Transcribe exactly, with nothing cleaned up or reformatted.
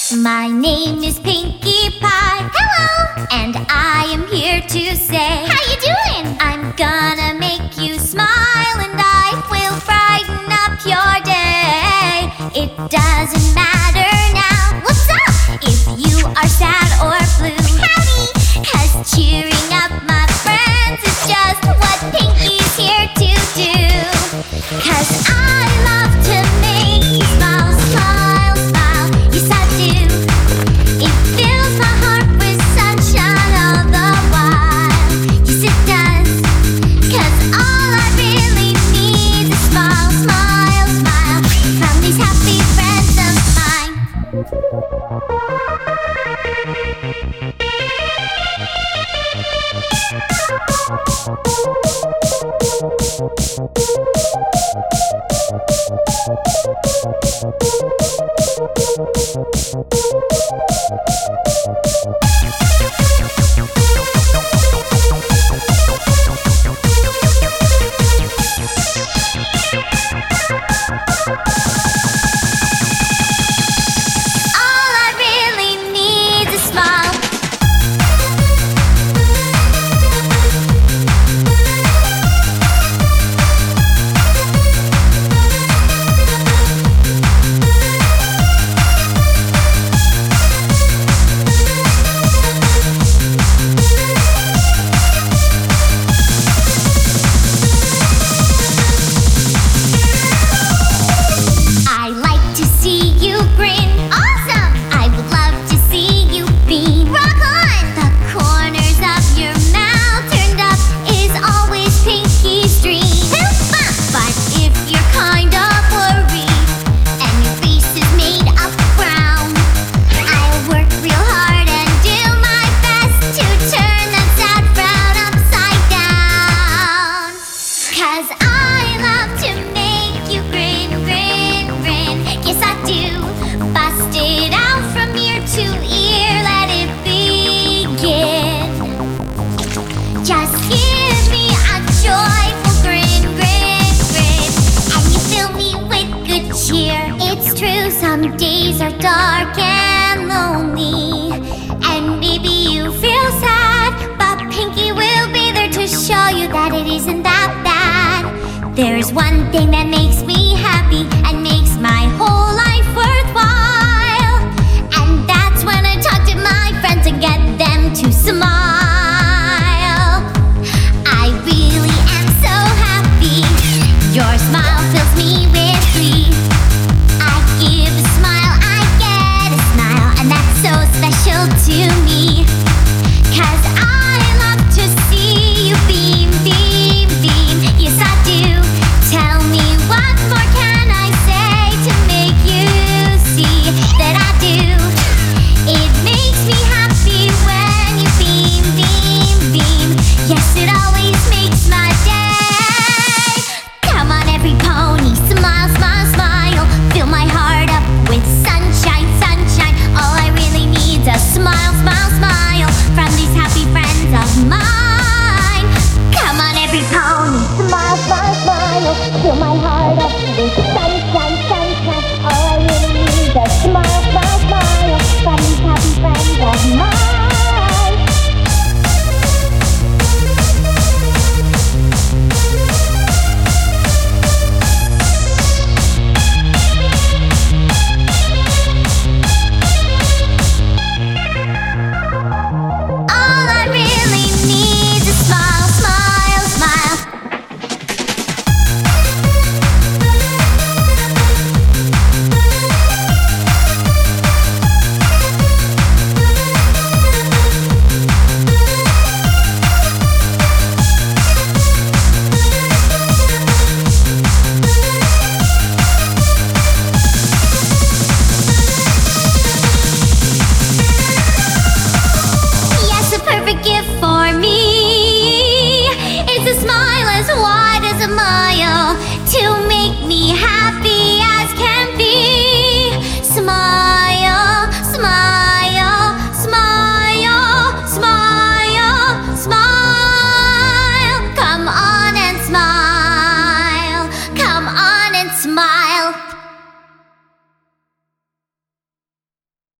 My name is Pinkie Pie. Hello! And I am here to say, how you doing? I'm gonna make you smile and I will brighten up your day. It doesn't matter now, what's up? if you are sad or blue. Howdy! 'Cause cheering up my friends is just what Pinkie's here to do. 'Cause I love to make you smile, smile, smile. Yes, I do. It fills my heart with sunshine all the while. Yes, it does. 'Cause all I really need is smile, smile, smile from these happy friends of mine. All I really need is a smile. I like to see you grin. Awesome! I would love to see you beam. Rock on! The corners of your mouth turned up is always Pinkie's dream. Super! But if you're kind of worried and your face is made of brown, I'll work real hard and do my best to turn that sad frown upside down. 'Cause I love to make you grin, grin, grin. Yes, I do. Bust it out from ear to ear, let it begin. Just give me a joyful grin, grin, grin, and you fill me with good cheer. It's true, some days are dark and lonely, and maybe you feel sad, but Pinkie will be there to show you that it isn't that bad. There's one thing that